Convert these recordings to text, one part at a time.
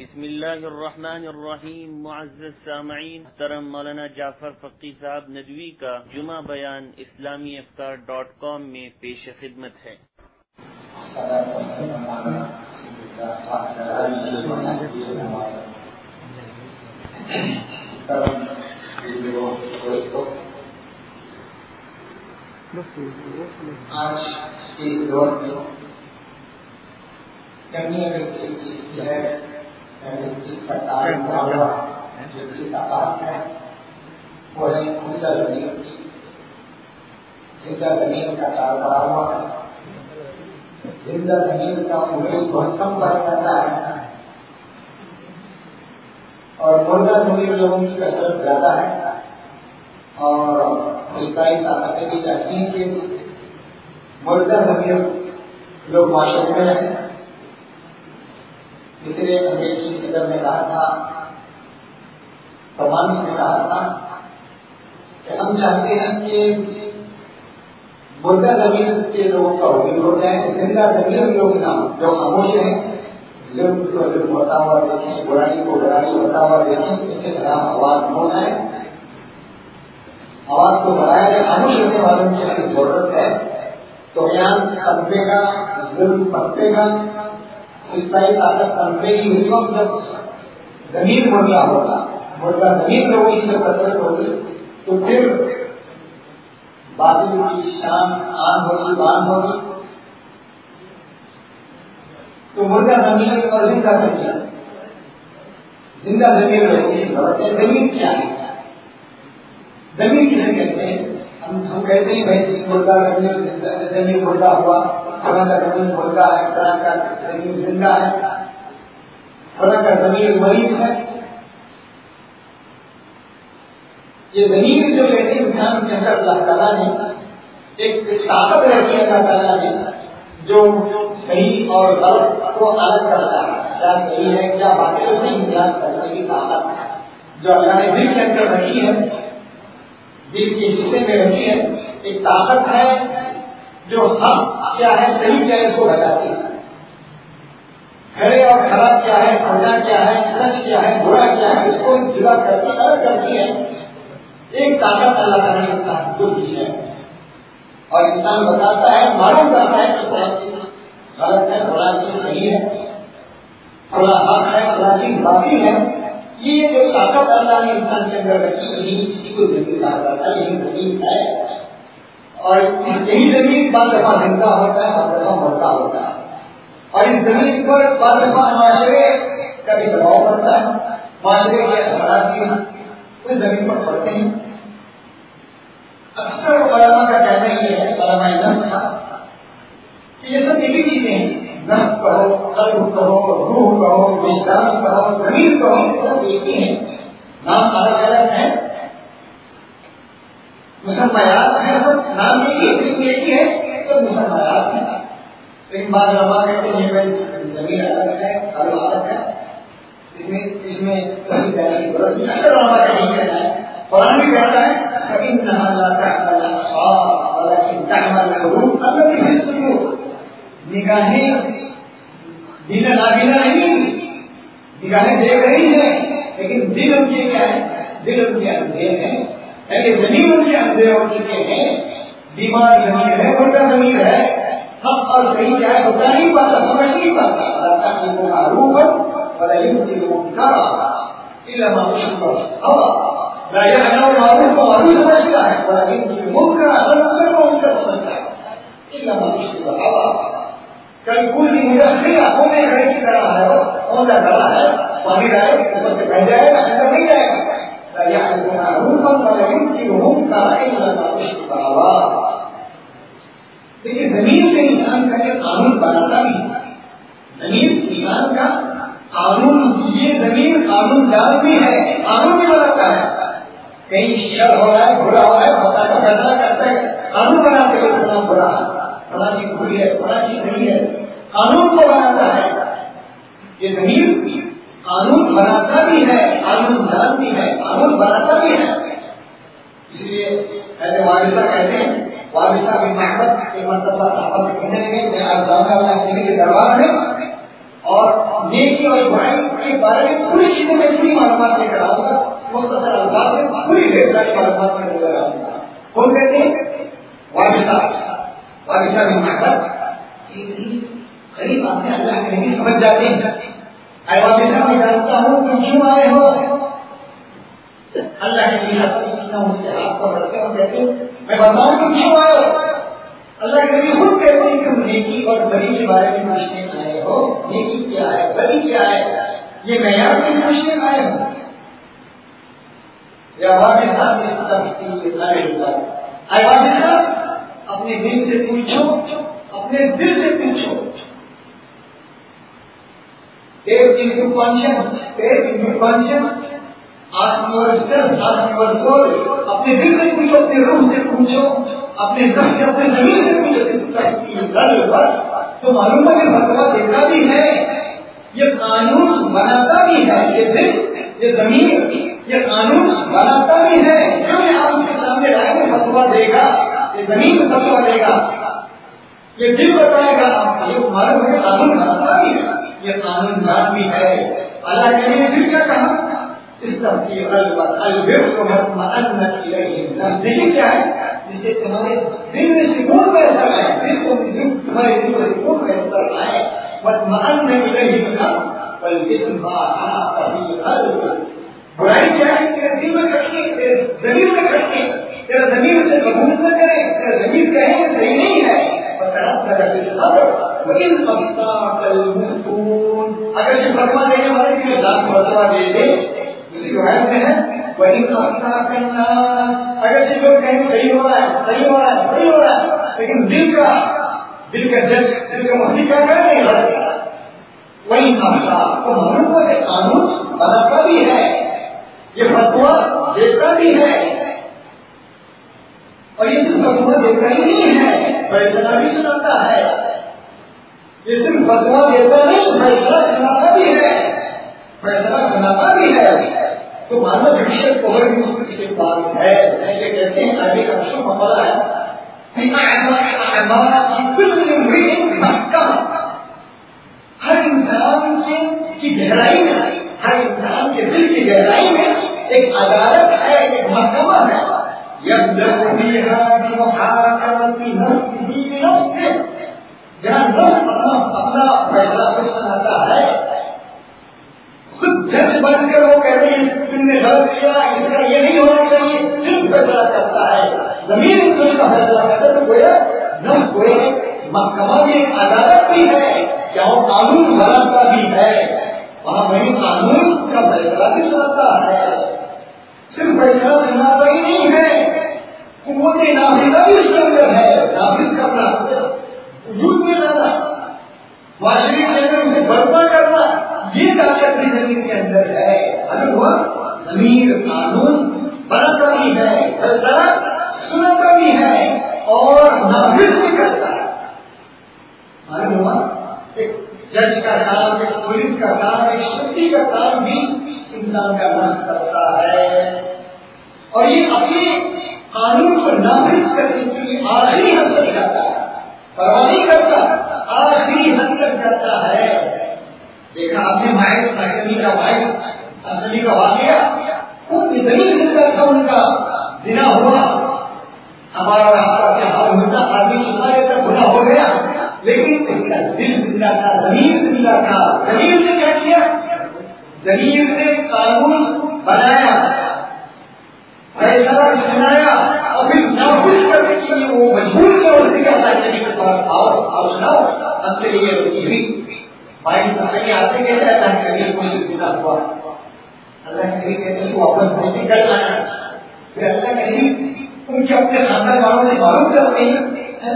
بسم اللہ الرحمن الرحیم. معزز سامعین، محترم مولانا جعفر فقی صاحب ندوی کا جمعہ بیان اسلامی افطار.com میں پیش خدمت ہے. آج اس دور میں کمی اگر کسی چیز کی ہے، جس کا تعلق ہوا جو جس کا بات ہے، وہ ہے زندہ زمین. زندہ زمین کا کاروبار ہوا ہے. زندہ زمین کا وجود بہت کم پایا جاتا ہے اور مردہ زمین لوگوں کی کثرت زیادہ ہے اور اس کا طاقتیں بھی چاہتی ہیں کہ مردہ زمین لوگ معاشرے میں ہیں. اس لیے انگریزی صدر نے کہا تھا، کمانس نے کہا تھا کہ ہم چاہتے ہیں کہ مردہ زمین کے لوگوں کا وجود ہو جائے، زندہ زمین لوگ نہ جو خاموش ہیں، ظلم کو ظلم ہوتا ہوا دیکھیں، برائی کو برائی ہوتا ہوا دیکھیں، اس کے خلاف آواز ہو جائے، آواز کو بڑھایا جائے. خاموش ہونے والوں کی ہمیں ضرورت ہے. تو بیان پنپے گا، ظلم پنپے گا، اصلاحی طاقت پنپے گی اس وقت جب زمین مردہ ہوگا. مردہ زمین لوگوں کی جب کثرت ہوگی تو پھر باطل کی شان آن ہوگی، بان ہوگی. تو مردہ زمین اور زندہ زمین، زندہ زمین لوگوں کی ضرورت ہے. زمین کیا ہے؟ زمین کسے کہتے ہیں؟ ہم کہتے ہیں بھائی مردہ زمین مردہ ہوا، فلاں کا زمین مردہ ہے، فلاں کا زمین زندہ ہے، فلاں کا زمین مریض ہے. یہ زمین جو کہتے ہیں انسان کے اندر اللہ تعالیٰ نے ایک طاقت رہتی ہے، اللہ تعالیٰ نے جو صحیح اور غلط کو الگ کرتا ہے، کیا صحیح ہے کیا باطل سے امتیاز کرنے کی طاقت جو اللہ نے دل کے اندر رکھی ہے، دل کے حصے میں رکھی ہے. ایک طاقت ہے جو حق کیا ہے، صحیح کیا ہے، اس کو بتاتی ہے. کھڑے اور خراب کیا ہے، پردہ کیا ہے، سچ کیا ہے، برا کیا ہے، اس کو جدا کرتی الگ کرتی ہے. ایک طاقت اللہ تعالیٰ نے انسان کو دی ہے اور انسان بتاتا ہے، معلوم کرتا ہے کہ فلاں چیز غلط ہے، فلاں چیز صحیح ہے، فلاں حق ہے، فلاں چیز باطل ہے. یہ جو طاقت اللہ نے انسان کے اندر رکھی ہے، اسی کو زمین کہا جاتا ہے. یہی زمین ہے اور یہی زمین بعض دفعہ زندہ ہوتا ہے، بعض دفعہ مردہ ہوتا ہے. اور اس زمین پر بعض دفعہ معاشرے کا بھی دباؤ پڑتا ہے، معاشرے کے اثرات بھی اس زمین پر پڑتے ہیں. اکثر علماء کا کہنا یہ ہے، علماء نفس کا، کہ یہ سب ایک ہی چیزیں ہیں. نفس کہو، قلب کہو، روح کہو، وجدان کہو، ضمیر کہو، یہ سب ایک ہی ہیں. نام الگ الگ ہیں، مسمیات ہیں، سب نام ایک ہی، قسم ایک ہی ہے، سب مسمیات ہیں. لیکن بعض علماء کہتے ہیں یہ زمین الگ ہے، قلب الگ ہے، اس میں تفصیل دینے کی ضرورت نہیں. اکثر علماء کا یہی کہنا ہے. قرآن بھی کہتا ہے فَإِنَّهَا لَا تَعْمَى الْأَبْصَارُ وَلَكِنْ تَعْمَى الْقُلُوبُ الَّتِي فِي الصُّدُورِ. نگاہیں بنا نابینا نہیں، نگاہیں دیکھ رہی ہیں لیکن دل ان کے کیا ہے؟ دل ان کے اندھے ہیں. یعنی زمین ان کے اندھے ہو چکے ہیں. بیمار زمین ہے، مردہ زمین ہے، حق اور صحیح کیا ہے بتا نہیں پاتا، سمجھ نہیں پاتا. اللہ تعالیٰ کو معروف ولا يمكن منكرا الا ما اشرك هوى. لا يعلم معروف معروف سمجھتا ہے، ولا يمكن منكرا منكر کو منکر سمجھتا ہے الا ما اشرك هوى. کل کوئی مدخلہ ہونے گھڑے کی طرح ہے، کون سا گڑا ہے، پانی ڈالے اوپر سے بہ جائے گا، اندر نہیں جائے گا. لا يعلم معروف ولا يمكن منكرا الا ما اشرك هوى. لیکن زمین کے انسان کا یہ قانون بناتا بھی ہے. زمین ایمان کا قانون، یہ زمین قانون دار بھی ہے، قانون بھی بناتا ہے. کہیں شر ہو رہا ہے، برا ہو رہا ہے، بتا کا فیصلہ کرتا ہے، قانون بناتے ہوئے اتنا برا ہے، فلاں چیز بری ہے، فلاں چیز صحیح ہے، قانون کو بناتا ہے. یہ زمین قانون بناتا بھی ہے، قانون دار بھی ہے، قانون بناتا بھی ہے. اس لیے پہلے وارثہ کہتے ہیں، وارثہ بن محمد ایک مرتبہ صحابہ سے کہنے لگے، میں آج جاؤں گا اللہ کے دربار میں اور نیکی اور برائی کے بارے میں پوری چیزیں میں پوری معلومات لے کر آؤں گا. مختصر الفاظ میں پوری ڈھیر ساری معلومات میں لے کر آؤں گا. کون کہتے ہیں؟ وابسہ بن معبد. غریب آپ نے اللہ کے نبی سمجھ جاتے ہیں. اے وابسہ میں جانتا ہوں تم کیوں آئے ہو. اللہ کے نبی اس سے ہاتھ پکڑتے اور کہتے ہیں میں بتاؤں تم کیوں آئے ہو. اللہ کے نبی خود کہتے ہیں کہ تم نیکی اور بری کے بارے میں پوچھنے آئے ہو. نیکی کیا ہے, بری کیا ہے, یہ معیار میں پوچھنے آئے ہو. یا وابسہ اس اپنے دل سے پوچھو, اپنے دل سے پوچھو. Take into conscience, ask yourself, ask your soul. اپنے دل سے پوچھو, اپنے روح سے پوچھو, اپنے نفس سے, اپنے زمین سے پوچھو. اس کا تو معلوم ہے کہ فتویٰ دیتا بھی ہے, یہ قانون بناتا بھی ہے. یہ دل, یہ زمین, یہ قانون بناتا بھی ہے. جو آپ اس کے سامنے لائیں گے فتویٰ دے گا, یہ زمین فتویٰ دے گا, یہ دل بتائے گا. یہ معلوم ہے قانون بناتا بھی ہے, یہ قانون بات بھی ہے. اللہ کے لیے پھر کیا کہا؟ اس طرح کی دیکھیے کیا ہے جس سے تمہارے دل میں سکون بہتر ہے, تمہارے دل میں سکون بہتر ہے. برائی کیا ہے؟ تیرے دل میں کھٹکے, تیرے زمین میں کھٹکے, تیرا زمین سے قبول نہ کرے, تیرا زمین کہے کہ صحیح نہیں ہے. اگر یہ فتویٰ دینے والے کے لاکھ فتویٰ دے دے, اسی روایت میں ہے وہی کرنا. اگر یہ لوگ کہیں صحیح ہو رہا ہے, صحیح ہو رہا ہے, صحیح ہو رہا ہے, لیکن دل کا جج, دل کا مفتی کیا کر نہیں لگتا, وہی مسئلہ کو معلوم ہے. قانون بناتا بھی ہے, یہ فتویٰ دیتا بھی ہے, اور یہ صرف فتویٰ دیتا ہی نہیں ہے, فیصلہ بھی سناتا ہے. یہ صرف فتویٰ دیتا نہیں, فیصلہ سناتا بھی ہے, فیصلہ سناتا بھی ہے. تو مانو جوڈیشل پاور بھی اس کے پاس ہے. یہ کہتے ہیں عربی کا مشہور مقولہ ہے ہر انسان کی گہرائی میں, ہر انسان کے دل کی گہرائی میں ایک عدالت ہے, ایک محکمہ ہے. جہاں لوگ اپنا فیصلہ کو سناتا ہے, خود جج بن کر وہ کہتے ہیں تم نے غلط کیا, اس کا یہ نہیں ہونا چاہیے, دل فیصلہ کرتا ہے, زمین انسان کا فیصلہ کرتا ہے. تو گویا نہ گویا محکمہ بھی ایک عدالت بھی ہے, کیا وہ قانون بناتا بھی ہے, وہاں وہی قانون کا فیصلہ بھی سناتا ہے. صرف فیصلہ سناتا ہی نہیں ہے, قوت نافذہ بھی اس کے اندر ہے. نافذ کرنا, وجود میں لانا, معاشرے کے اندر اسے برپا کرنا, یہ طاقت بھی زمین کے اندر ہے. اگر وہ زمین قانون بناتا بھی ہے, فیصلہ سناتا بھی ہے, اور نافذ بھی کرتا ہے. معلوم ہوا ایک جج کا کام, ایک پولیس کا کام, ایک شکتی کا کام بھی انسان کا نفس کرتا ہے, اور یہ اپنے قانون کو نافذ کرنے کے لیے آخری حد تک جاتا ہے, پرواہ نہیں کرتا, آخری حد تک جاتا ہے. دیکھا آپ نے مائک اسمبلی کا واقعہ, خود زمین زندہ تھا, ان کا زنا ہوا, ہمارا راستہ کیا حال ہوتا, آدمی شمارے تک گناہ ہو گیا, لیکن اس کا دل زندہ تھا, زمین زندہ تھا. زمین نے کیا کیا؟ زمین نے قانون بنایا, فیصلہ سنایا, اور پھر نافذ کرنے کے لیے وہ مجبور کیا اس کے پاس آؤ سناؤ, ہم سے یہ ہوئی بھائی سمجھ آتے کہتے ہیں اللہ کے لیے مجھ سے ہوا, اللہ کے لیے کہتے ہیں واپس پہنچ نکل جانا. پھر اللہ کے لیے ان کے اپنے خاندان والوں سے معلوم کرتے ہیں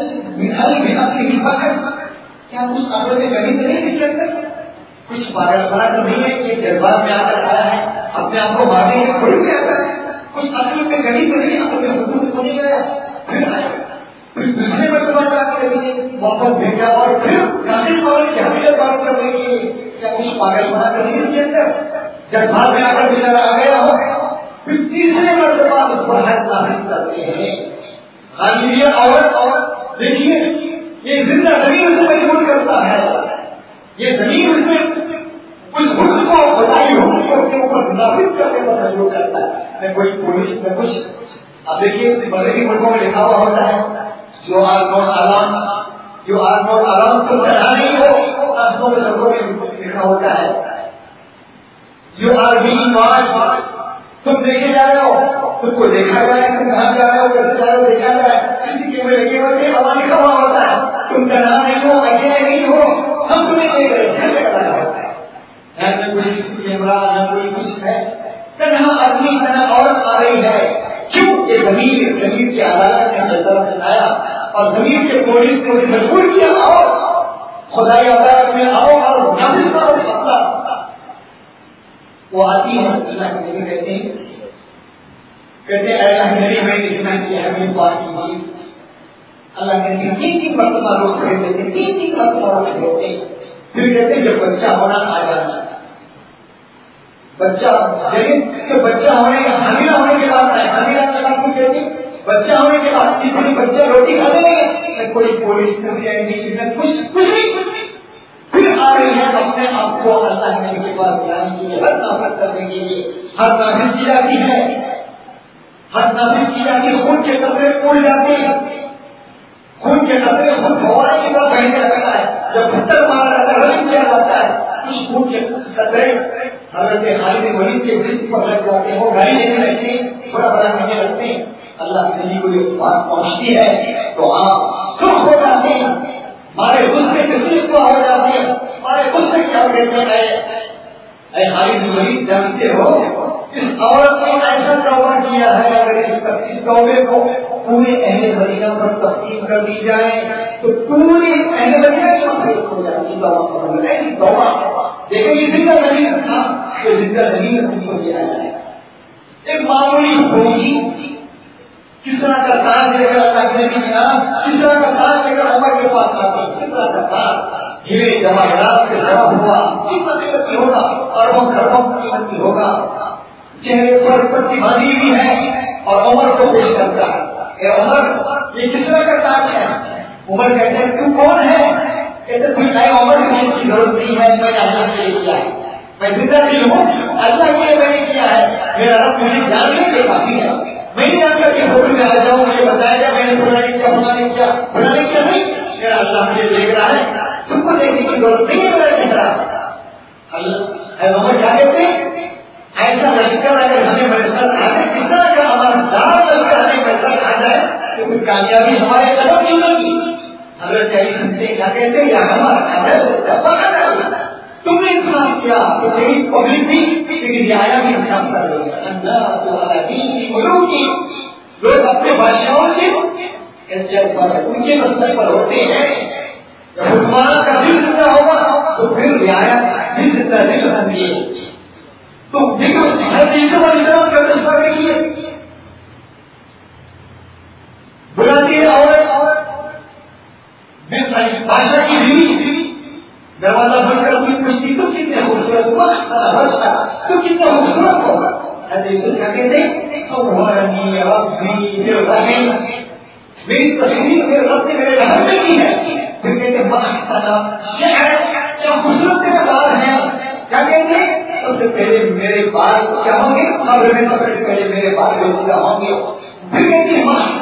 اپنی حفاظت, کیا کچھ آگے میں کمی تو نہیں اس کے اندر, کچھ پاگل بنا تو نہیں ہے کہ جذبات میں آ کر آیا ہے, اپنے آپ کو مارنے کے تھوڑی بھی آتا ہے, کچھ عقل میں کمی تو نہیں, عقل میں حدود تو نہیں گیا, پھر آیا, پھر دوسرے مرتبہ جا کے واپس بھیجا, اور پھر کافی والوں کی حقیقت بات کرنے کے لیے کیا کچھ پاگل بنا کر نہیں اس کے اندر, جذبات میں آ کر بیچارہ آ گیا ہو, پھر تیسرے مرتبہ اس پر حد نافذ کرتے ہیں. غالبیت اور دیکھیے یہ زندہ زمین سے مجبور کرتا ہے, یہ زمین اس میں اس حکم کو بتائی حکم کو اپنے اوپر نافذ کرنے پر مجبور کرتا ہے. نہ کوئی پولیس نہ کچھ. اب دیکھیے مغربی ملکوں میں لکھا ہوا ہوتا ہے جو آر نوٹ الارم تم ڈرا نہیں ہو. راستوں میں سڑکوں میں لکھا ہوتا ہے یو آر بینگ واچ. تم دیکھے جا رہے ہو, تم کو دیکھا جا رہا ہے, تم کہاں جا رہے ہو, کیسے جا رہے ہو دیکھا جا رہا ہے. کسی کیمرے لگے ہوئے تھے وہاں لکھا ہوا ہوتا ہے تم ڈرا نہیں ہو, اکیلے نہیں ہو, ہم تمہیں دیکھ رہے ہیں. کیسے پتا ہوتا ہے نہ کوئی کیمرہ نہ کوئی کچھ ہے. تنہا آدمی تنہا عورت آ رہی ہے. کیوں کہ زمین کی عدالت نے فیصلہ سنایا اور زمین کے پولیس نے اسے مجبور کیا اور خدائی عدالت میں آؤ اور نافذ کرو فیصلہ. وہ آتی ہے اللہ کے نبی کہتے ہیں اللہ کے نبی ہمیں لکھنا کیا ہے ہمیں بات کیجیے. اللہ کے نبی تین مرتبہ روز کہہ دیتے, تین مرتبہ روز کہتے. پھر کہتے جب بچہ ہونا آ جانا, بچہ ہونے کا حاملہ ہونے کے بعد آئے. حاملہ کے بعد کیوں کہتے بچہ ہونے کے بعد کتنی بچہ روٹی کھانے لگے نہ کوئی پولیس نہ کچھ نہیں. پھر آ رہی ہے اپنے آپ کو اللہ کے نبی کے پاس بلانے کے لیے, ہر نافذ کرنے کے لیے. ہر نافذ کی جاتی ہے, ہر نافذ کی جاتی ہے. خون کے قطرے اڑ جاتے ہیں, خون کے قطرے خود فوارے کی طرف بہنے لگتا ہے. جب پتھر مارا جاتا ہے رشم کیا جاتا ہے کچھ خون کے قطرے حضرت خالد بن ولید کے جسم پر لگ جاتے ہیں. وہ گاڑی لینے لگتے ہیں, بڑا بڑا کہنے لگتے ہیں. اللہ کے نبی کو یہ بات پہنچتی ہے تو آپ سرخ ہو جاتے ہیں, ہمارے غصے کے صرف ہو جاتے ہیں. ہمارے غصے کیا کہتے ہیں اے خالد بن ولید جانتے ہو اس عورت نے ایسا توبہ کیا ہے اگر اس توبے کو پورے اہل مدینہ پر تقسیم کر دی جائے تو پورے اہل مدینہ کی مغفرت ہو جاتی ہے. ایسی توبہ دیکھیں یہ زندہ زمین تھا تو زندہ زمین کو دیا جائے. ایک معمولی فوجی کس طرح کا تاج لے کر اللہ کے نبی کس طرح کا تاج لے کر عمر کے پاس آتے ہیں, کس طرح کا تاج ہیرے جواہرات سے جمع ہوا کتنا قیمتی ہوگا, اربوں خربوں قیمتی ہوگا. چہرے پر پٹی باندھی بھی ہے اور عمر کو پیش کرتا ہے. اے عمر یہ کس طرح کا تاج ہے. عمر کہتے ہیں تو کون ہے, کہتے تم اے عمر مجھے اس کی ضرورت نہیں ہے, میں نے اللہ کے لیے کیا ہے, میں زندہ دل ہوں اللہ کے لیے میں نے کیا ہے. میرا رب مجھے جاننے کے کافی ہے, میں نہیں جانتا کہ ہوٹل میں آ جاؤں مجھے بتایا جائے میں نے بنانے کیا نہیں. میرا اللہ مجھے دیکھ رہا ہے, تم کو دیکھنے کی ضرورت نہیں ہے میرا چہرہ. اللہ عمر کیا کہتے ہیں ایسا لشکر اگر ہمیں میسر آ جائے کس طرح کا ہمارا دار لشکر ہمیں میسر آ جائے تو کوئی کامیابی ہمارے قدم نہیں ہوگی. حضرت علی سنتے کیا کہتے ہیں یا ہمارا تم نے انتظام کیا تو تیری پبلک بھی تیری رعایا بھی انتظام کر لے گا. لوگ اپنے بادشاہوں سے ان کے مسئلے پر ہوتے ہیں. جب حکمران کا دل زندہ ہوگا تو پھر رعایا بھی زندہ دل ہوں گے. تو ہر تیسرے والی طرف کا فیصلہ دیکھیے بلاتی ہے عورت بادشاہ کی بیوی دروازہ بند کر اپنی پوچھتی تم کتنے خوبصورت تم کتنا خوبصورت ہوگا. کیا کہتے میری تصویر سے رب نے میرے گھر میں کی ہے. پھر کہتے کیا خوبصورت کے بال ہیں. کیا کہتے سب سے پہلے میرے بال کیا ہوں گے, قبر میں سب سے پہلے میرے بال وسیلہ ہوں گے. پھر کہتے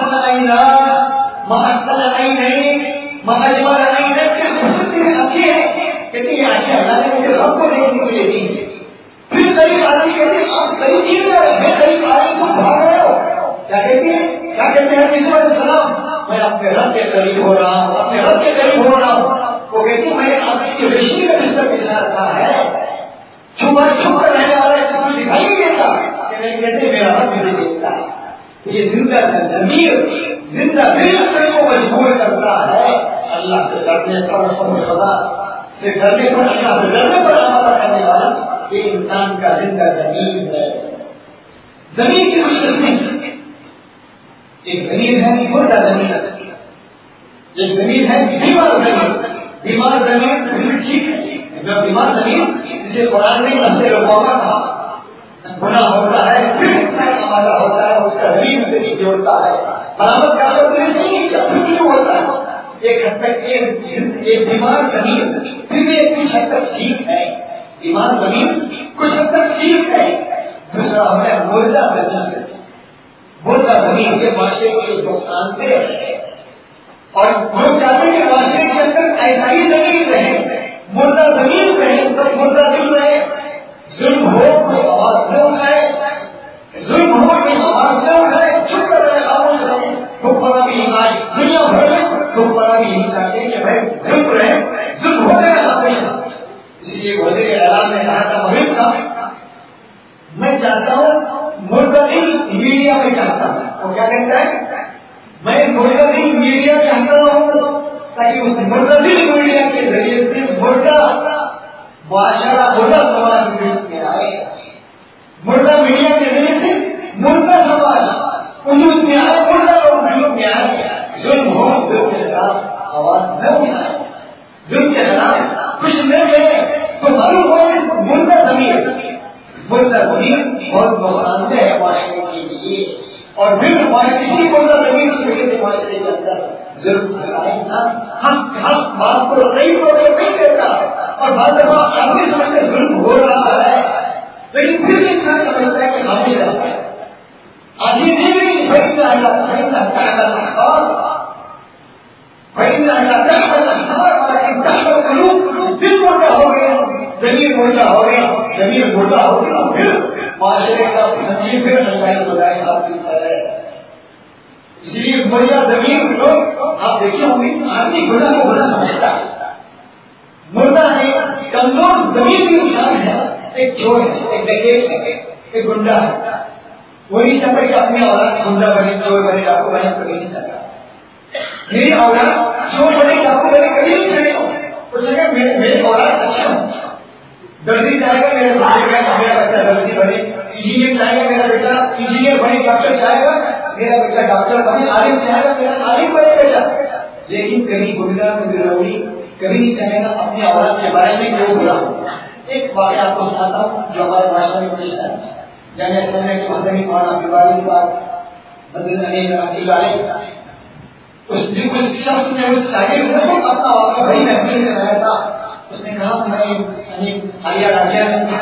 اچھے ہیں, کہتے ہیں اچھے اللہ نے مجھے رب کو دیکھنے کے لیے دی. پھر قریب آدمی کہتے ہیں آپ قریب کیوں گئے, میں قریب آدمی کو بھاگ رہے ہو. کیا کہتے ہیں عیسیٰ علیہ السلام میں اپنے رب کے قریب ہو رہا ہوں, اپنے رب کے قریب ہو رہا ہوں. وہ کہتے ہیں میں نے آپ کی ریشمی کا بستر بچھا رکھا ہے, چھپا چھپ کر رہنے والا ایسا کچھ دکھائی نہیں دیتا. کہتے میرا رب مجھے دیکھتا ہے. یہ زندہ دل کو مجبور کرتا ہے اللہ سے ڈرنے پر, خدا سے ڈرنے پر, اللہ سے ڈرنے پر آمادہ کرنے والا یہ انسان کا زندہ زمین ہے. زمین کی کچھ قسمیں, ایک زمین ہے مردہ زمین, ایک زمین ہے بیمار زمین. بیمار زمین ٹھیک ہے, بیمار زمین جسے قرآن نے نفس لوگوں کا کہا گناہ ہوتا ہے پھر انسان آمادہ ہوتا ہے, اس کا زمین سے نہیں جوڑتا ہے, برامد کا تو نہیں کیا پھر کیوں ہوتا ہے. ایک حد تک ایک بیمار زمین پھر بھی کچھ حد تک ٹھیک ہے، ایمان زمین کچھ حد تک ٹھیک ہے. دوسرا ہمیں مردہ زمین، مردہ زمین کے معاشرے کے نقصان سے ہے، اور لوگ چاہتے ہیں کہ معاشرے کے اندر ایسا ہی زمین رہے، مردہ زمین رہے تو مردہ دل رہے. ظلم ہو کوئی آواز نہ اٹھائے، ظلم ہو کوئی آواز نہ اٹھائے، چپ کر رہے خاموش رہے. حکمراں بھی آج دنیا بھر میں حکمراں بھی یہی چاہتے ہیں کہ بھائی ظلم رہے، ظلم ہو گئے ہمیشہ. اس لیے وزیر اعظم نے کہا تھا مہم تھا، میں چاہتا ہوں مرددی میڈیا میں چاہتا ہوں. وہ کیا کہتا ہے؟ میں مرددی میڈیا چاہتا ہوں تاکہ اس مرددی میڈیا کے ذریعے سے مردہ معاشرہ مردہ سماج میں آئے، مردہ میڈیا کے ذریعے سے مردہ سماج وجود میں آئے، مردہ لوگ وجود میں آئے. ظلم ہو ظلم کے خلاف آواز نہ اٹھائے، ظلم کے خلاف کچھ نہ کرے تو معلوم ہو کہ مردہ زمین بہت نقصان دہ ہے معاشرے کے لیے. اور پھر اسی مردہ زمین کی وجہ سے معاشرے کے اندر ظلم انسان حق بات کو صحیح طور پر نہیں دیتا، اور بعض دفعہ آپ بھی سمجھتے ظلم ہو رہا ہے لیکن پھر انسان سمجھتا ہے کہ خاموش رہتا ہے. آدمی نہیں دل موٹا ہو گیا، زمین موٹا ہو گیا، زمین موٹا ہو گیا، پھر معاشرے کا سچی پھر لڑائی بدائی آپ کی ہے. اس لیے بڑھیا زمین لوگ آپ دیکھے ہوں گے، آدمی گناہ کو گناہ سمجھتا ہے. مردہ ہے، کمزور زمین بھی انسان ہے، ایک چور ہے، ایک ڈکیت ہے، ایک گنڈا ہے. وہ نہیں چاہتا کہ اپنی اولاد گنڈا بنے، چور بنے، ڈاکو بنے، کبھی نہیں چاہتا. میری اولاد چور بنے، ڈاکو بنے، کبھی نہیں چاہتا. اس نے میری اولاد اچھا ہوں. درزی چاہے گا میرا بچہ درزی بنے، انجینئر چاہے گا میرا بیٹا انجینئر بنے، ڈاکٹر چاہے گا میرا بیٹا ڈاکٹر بنے، عالم چاہے گا میرا عالم بنے بیٹا. لیکن کبھی گنڈا کبھی روڑی کبھی نہیں چاہے گا اپنی اولاد کے بارے میں جو برا ہو. ایک واقعہ آپ کو سناتا ہوں جو ہمارے معاشرے میں پیش ہے. جامعہ اسلامیہ کے مدنی مولانا عبدالباری صاحب اس شخص نے اس شاگرد سے اپنا واقعہ بھائی محفل سے رہا تھا. اس نے کہا میں حالیہ راجیہ میں تھا،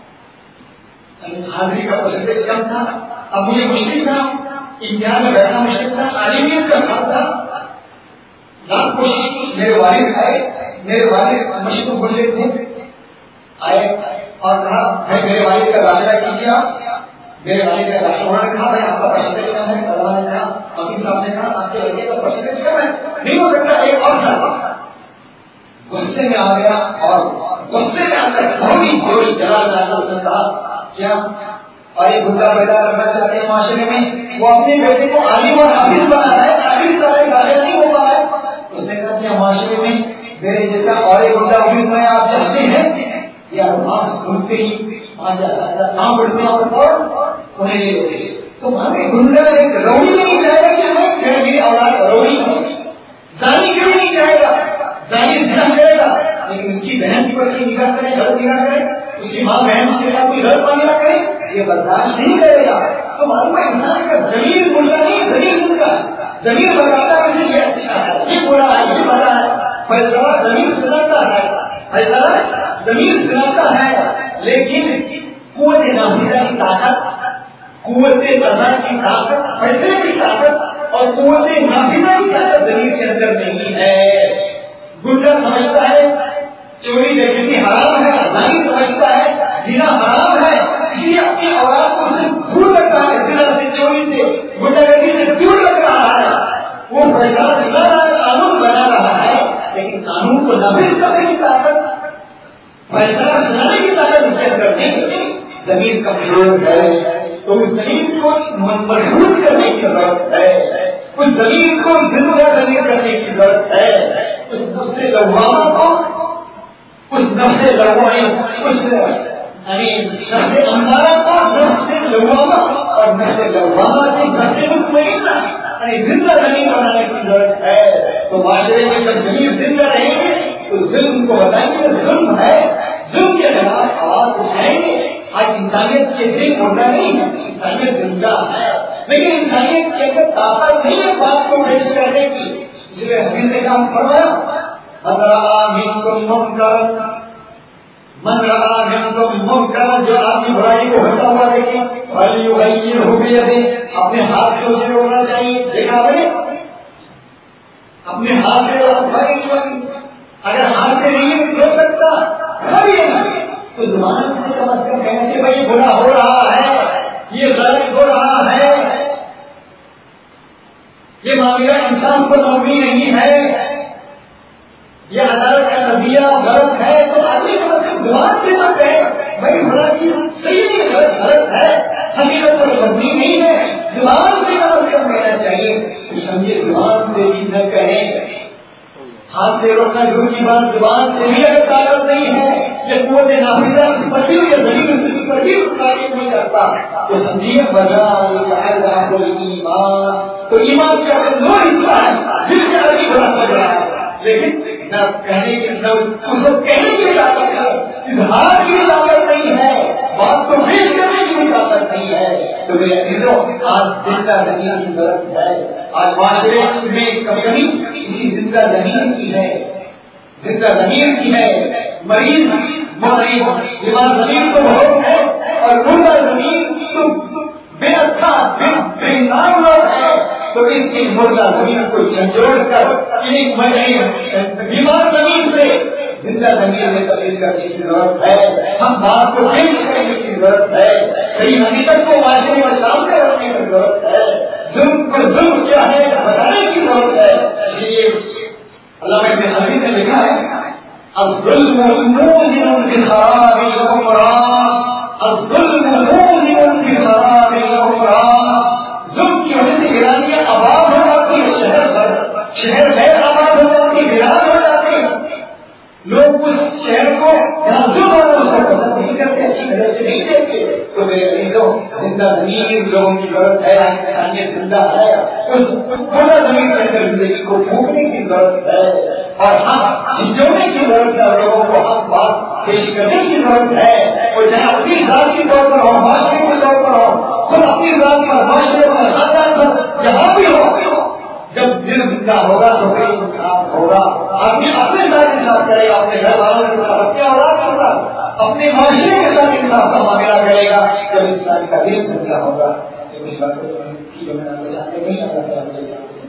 حاضری کا پرسنٹیج کم تھا، اب مجھے مشکل تھا، امتحان میں بیٹھنا مشکل تھا، عالمیت کا ساتھ تھا. لاکھ کوشش کی. میرے والد آئے، میرے والد مشکل بول رہے تھے، آئے اور کہا بھائی میرے والد کا داخلہ کیجیے. آپ میرے والد کا داخلہ ہونا نے کہا بھائی آپ کا پرسنٹیج کم ہے. طلبا نے کہا، امین صاحب نے کہا آپ کے لڑکے کا پرسنٹیج کم ہے، نہیں ہو سکتا ایک اور سال. غصے میں آ گیا اور غصے میں آ کر بہت ہی جوش جلا جانا. اس نے کہا کیا اور ایک گنڈا پیدا کرنا چاہتے ہیں معاشرے میں؟ وہ اپنے بیٹے کو عالم اور حافظ بنا ہے، حافظ کا داخلہ نہیں ہو پا ہے. اس نے کہا کیا معاشرے میں میرے جیسا اور ایک گنڈا وجود میں آپ چاہتے ہیں؟ یا ماس گھومتے ہی کام بڑھتے ہیں اور انہیں تو ہمیں گنڈا ایک روڑی میں نہیں چاہے گا کہ ہمیں میری اولاد روڑی ہو. زانی کبھی نہیں چاہے گا، زانی دھیان کرے گا لیکن اس کی بہن کی پر نگاہ کرے، غلط نگاہ کرے، اس کی ماں بہن کے ساتھ کوئی غلط معاملہ کرے، یہ برداشت نہیں کرے گا. تو معلوم ہے انسان کا ضمیر بولتا نہیں، ضمیر سنتا ہے. ضمیر بتاتا ہے کہ یہ اچھا ہے، یہ برا ہے، یہ بڑا ہے. فیصلہ ضمیر سناتا ہے، فیصلہ ضمیر سناتا ہے. لیکن قوت نافذہ کی طاقت، قوت قضا کی طاقت، فیصلے کی طاقت اور قوت نافذہ کی طاقت ضمیر کے اندر نہیں ہے. گنڈا سمجھتا ہے چوری ڈکیتی حرام ہے، زانی سمجھتا ہے زنا حرام ہے، اس لیے اپنی اولاد کو اسے دور رکھتا ہے. زنا سے، چوری سے، گنڈا گردی سے دور رکھ رہا ہے. وہ فیصلہ سنا رہا ہے، قانون بنا رہا ہے، لیکن قانون کو نافذ کرنے کی طاقت، فیصلہ سنانے کی طاقت اس کے اندر نہیں. زمین کمزور ہے تو اس زمین کو مضبوط کرنے کی ضرورت ہے، اس زمین کو زندہ کرنے کی ضرورت ہے. اس نفس لوامہ کو، اس نفس لوائی، اس نفس امارہ کو نفس لوامہ اور نفس لوامہ سے نفس مطمئنہ زندہ زمین بنانے کی ضرورت ہے. تو معاشرے میں جب زمین زندہ رہیں گے تو ظلم کو بتائیں گے ظلم ہے، ظلم کے خلاف آواز اٹھائیں گے. آج انسانیت کے دل ہوتا نہیں ہے، انسانیت زندہ ہے لیکن انسانیت کے اندر طاقت نہیں ہے بات کو پیش کرنے کی. اس لیے حدیث نے کام فرمایا من رأى منكم منکرا، جو آدمی برائی کو ہوتا ہوا دیکھے، فلیغیرہ بیدہ، اپنے ہاتھ سے اسے روکنا چاہیے. دیکھا بھائی اپنے ہاتھ سے اگر ہاتھ سے نہیں روک سکتا تو زبان سے کم از کم کہنے سے بھائی برا ہو رہا ہے، یہ غلط ہو رہا ہے، یہ معاملہ انسان کو نومی نہیں ہے، یہ عدالت کا نظریہ غلط ہے، تو آدمی کم از کم زبان سے تو کہے بھائی بڑا چیز صحیح نہیں غلط ہے، حقیقت پر مبنی نہیں ہے، زبان سے کم از کم کہنا چاہیے. سمجھے زبان سے بھی نہ کہیں، ہاتھ سے روکنا دور کی بات، زبان سے بھی اگر طاقت نہیں ہے، یہ قوت نافذہ اس پر بھی یا زمین اس پر بھی تعریف نہیں کرتا تو سمجھیے ایمان. تو ایمان کا کمزور حصہ ہے جس سے آدمی بڑا سمجھ رہا ہے، لیکن نہ کہنے کی نہ اس کو کہنے کی طاقت ہے، اظہار کی طاقت نہیں ہے، بات کو پیش کرنے کی بھی طاقت نہیں ہے. تو میرے عزیزوں، آج زندہ زمین کی ضرورت ہے. آج معاشرے میں کمی اسی زندہ زمین کی ہے، زندہ زمین کی ہے. مریض بیمار زمین تو بہت ہے اور مردہ زمین تو بے اچھا بے انسان لوگ ہے. تو اس کی مردہ زمین کو جھنجھوڑ کر بیمار زمین سے زندہ زمین میں تبدیل کرنے کی ضرورت ہے. ہم بات کو پیش کرنے کی ضرورت ہے، صحیح حقیقت کو معاشرے میں سامنے رکھنے کی ضرورت ہے، ظلم کو ظلم کیا ہے بتانے کی ضرورت ہے. علامہ ابن حزم نے لکھا ہے الظلم موزن بخراب العمران، الظلم موزن بخراب العمران. ظلم کی وجہ سے ویرانیاں آباد ہو جاتی ہے، شہر غیر آباد ہو جاتی ہے، ویران ہو جاتے ہیں. لوگ اس شہر کو جہاں ظلم ہو اس کو پسند نہیں کرتے، اچھی نظر سے نہیں دیکھتے. تو میرے عزیزوں، زندہ زمین لوگوں کی ضرورت ہے، انسانیت زندہ ہے، اس پورا زمین کے اندر زندگی کو پھونکنے کی ضرورت ہے اور ہم جھنجھوڑنے کی ضرورت ہے. لوگوں کو ہم بات پیش کرنے کی ضرورت ہے، وہ چاہے اپنی ذات کے طور پر ہو، معاشرے کے طور پر ہو، خود اپنی ذات پر، معاشرے پر، خاندان پر، جہاں بھی ہو. جب دل زندہ ہوگا تو پھر انصاف ہوگا. آدمی اپنے ساتھ انصاف کرے گا، اپنے گھر والوں کے ساتھ، اپنے اولاد کے ساتھ، اپنے معاشرے کے ساتھ انصاف کا معاملہ کرے گا جب انسان کا دل زندہ ہوگا.